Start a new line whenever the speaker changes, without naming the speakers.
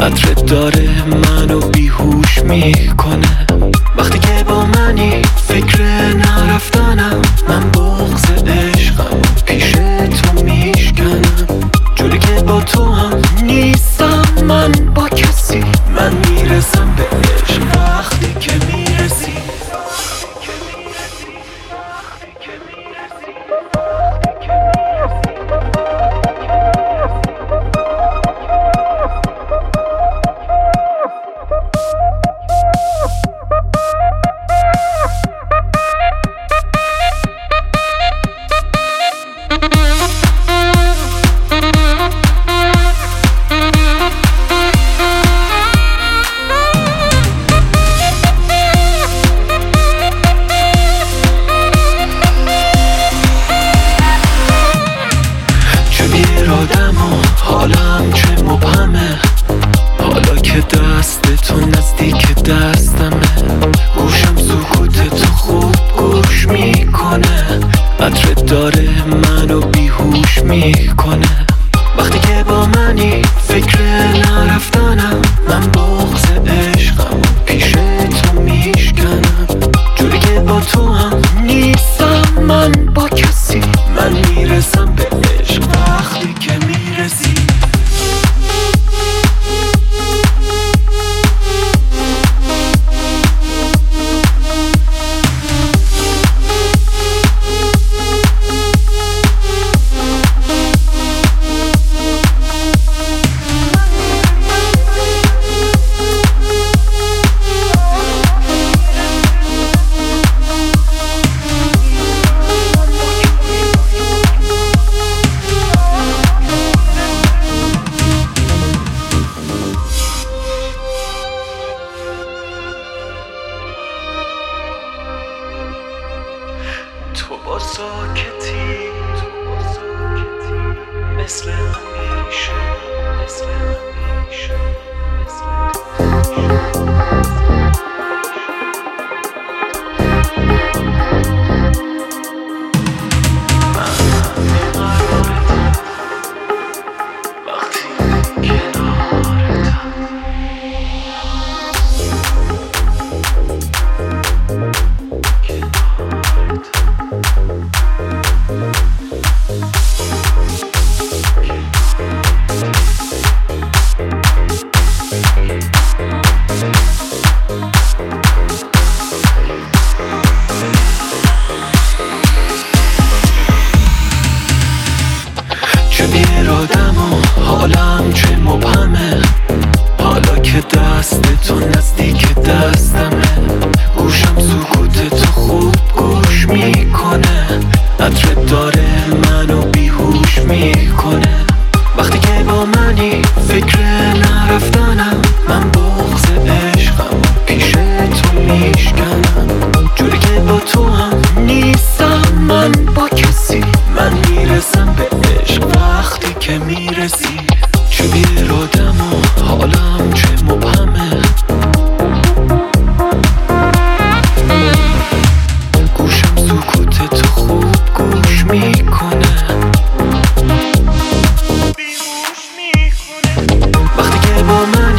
عطرت داره منو بیهوش میکنه. وقتی که با منی فکر نرفتنم، من بغض عشقم پیش تو میشکنم. جوری که با تو هم نیستم من با کسی، من میرسم به عشق وقتی که میرسی. حالم چه مبهمه، حالا که دست تو نزدیک دستمه. گوشم سکوت تو خوب گوش میکنه، عطرت داره منو بیهوش میکنه. وقتی که با منی فکر نرفتنم، من بغض عشقم پیش تو میشکنم. جوری که با تو هم نیستم من با کسی، من میرسم به عشق وقتی که میرسی. تو با ساکتی مثل همیشه، مثل همیشه، حالم چه مبهمه، حالا که دست تو نزدیک دستمه. گوشم سکوت تو خوب گوش میکنه، عطرت داره منو بیهوش میکنه. وقتی که با منی فکر نرفتنم، من بغض عشقم پیش تو میشکنم. جوری که با تو هم نیستم من با کسی، من میرسم به عشق وقتی که میرسی. چه بیرادم و حالم چه مبهمه، گوشم سکوت تو خوب گوش میکنه. وقتی که با من